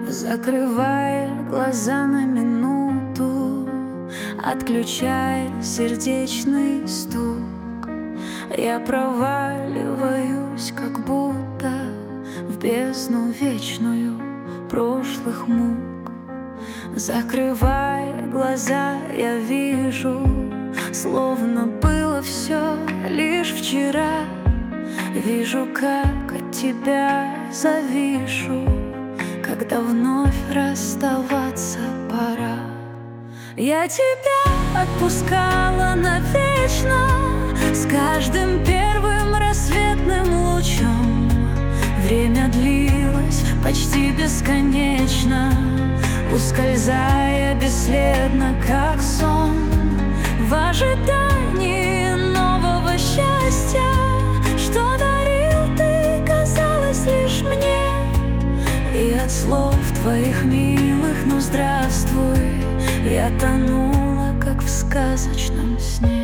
Закрывая глаза на минуту, отключая сердечный стук, я проваливаюсь, как будто в бездну вечную прошлых мук. Закрывая глаза, я вижу, словно было все лишь вчера. Вижу, как от тебя завишу, когда вновь расставаться пора. Я тебя отпускала навечно, с каждым первым рассветным лучом. Время длилось почти бесконечно, ускользая бесследно, как сон. В ожидании нового счастья, что дарил ты, казалось лишь мне. И от слов твоих милых, ну здравствуй, я тонула, как в сказочном сне.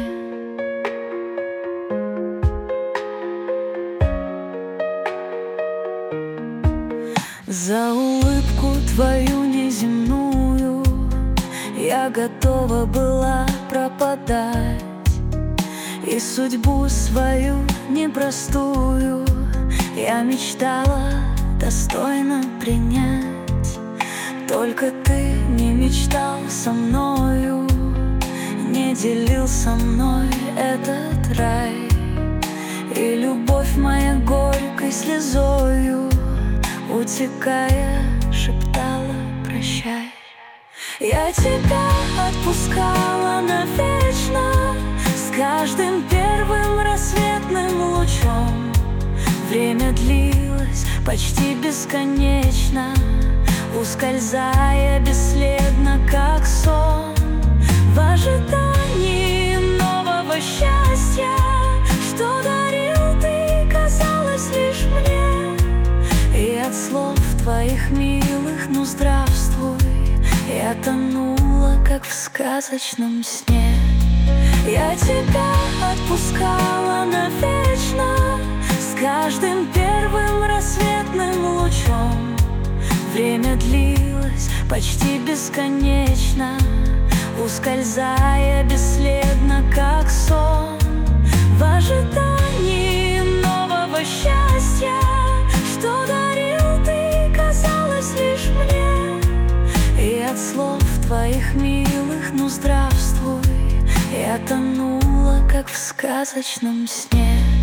За улыбку твою неземную я готова была пропадать, и судьбу свою непростую я мечтала достойно принять. Только ты не мечтал со мною, не делил со мной этот рай, и любовь моя горькой слезою, утекая, шептала прощай. Я тебя отпускала навечно, с каждым первым рассветным лучом. Время длилось почти бесконечно, ускользая бесследно, как сон. В ожидании нового счастья, что дарил ты, казалось лишь мне. И от слов твоих милых, ну здравствуй, я тонула, как в сказочном сне. Я тебя отпускала навечно, с каждым первым рассветным лучом. Время длилось почти бесконечно, ускользая бесследно, как сон. В ожидании нового счастья, что дарил ты, казалось лишь мне. И от слов твоих милых, ну здравствуй, я тонула, как в сказочном сне.